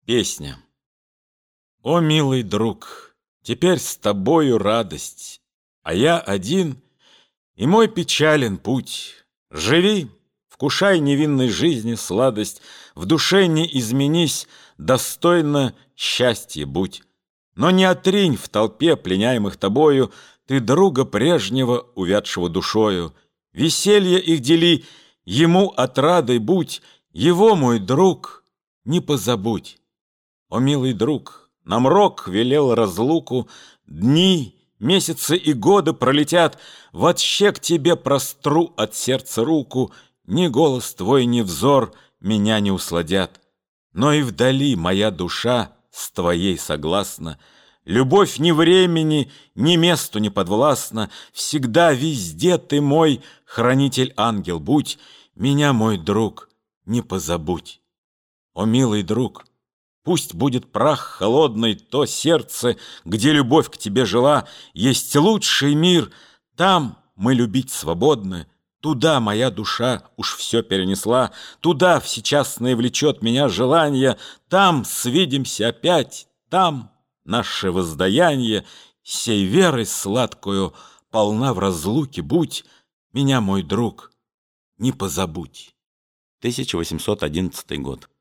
Песня. О, милый друг, теперь с тобою радость, а я один, и мой печален путь. Живи, вкушай невинной жизни сладость, в душе не изменись, достойно счастья будь. Но не отринь в толпе, пленяемых тобою, ты друга прежнего, увядшего душою. Веселье их дели, ему отрадой будь, его, мой друг, не позабудь. О, милый друг, нам рок велел разлуку, дни, месяцы и годы пролетят, вообще к тебе простру от сердца руку, ни голос твой, ни взор меня не усладят. Но и вдали моя душа с твоей согласна, любовь ни времени, ни месту не подвластна, всегда, везде ты мой хранитель-ангел будь, меня, мой друг, не позабудь. О, милый друг, пусть будет прах холодный то сердце, где любовь к тебе жила, есть лучший мир, там мы любить свободны, туда моя душа уж все перенесла, туда всечасное влечет меня желание, там свидимся опять, там наше воздаяние, сей верой сладкую полна в разлуке будь, меня, мой друг, не позабудь. 1811 год.